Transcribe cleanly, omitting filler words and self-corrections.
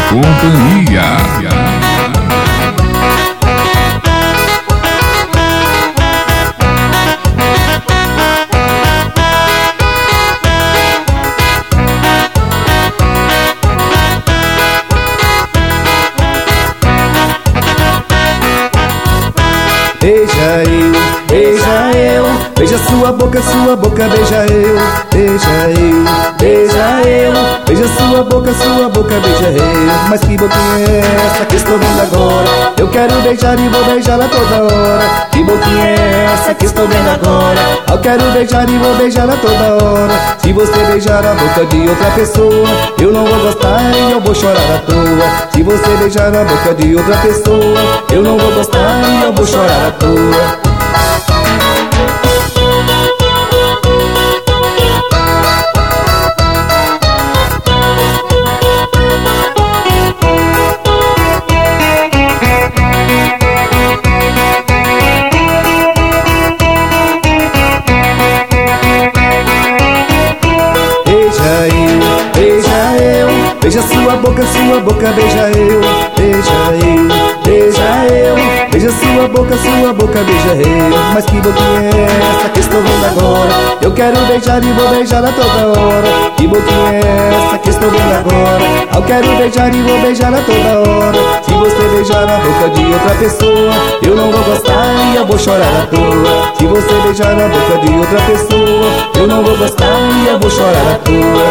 companhia. Beija eu, beija eu, beija sua boca, beija eu, beija eu, beija eu, beija sua boca, beija eu. Mas que boquinha é essa que estou vendo agora? Eu quero beijar e vou beijá-la toda hora. Que boquinha é essa que estou vendo agora? Eu quero beijar e vou beijá-la toda hora. Se você beijar a boca de outra pessoa, eu não vou gostar e eu vou chorar à toa. Se você beijar a boca de outra pessoa, eu não vou gostar e eu vou chorar à toa. Beija sua boca, beija eu, beija eu, beija eu, beija sua boca, beija eu. Mas que boquinha é essa que estou vendo agora? Eu quero beijar e vou beijá-la toda hora. Que boquinha é essa que estou vendo agora? Eu quero beijar e vou beijá-la toda hora. Se você beijar a boca de outra pessoa, eu não vou gostar e eu vou chorar à toa. Se você beijar a boca de outra pessoa, eu não vou gostar e eu vou chorar à toa.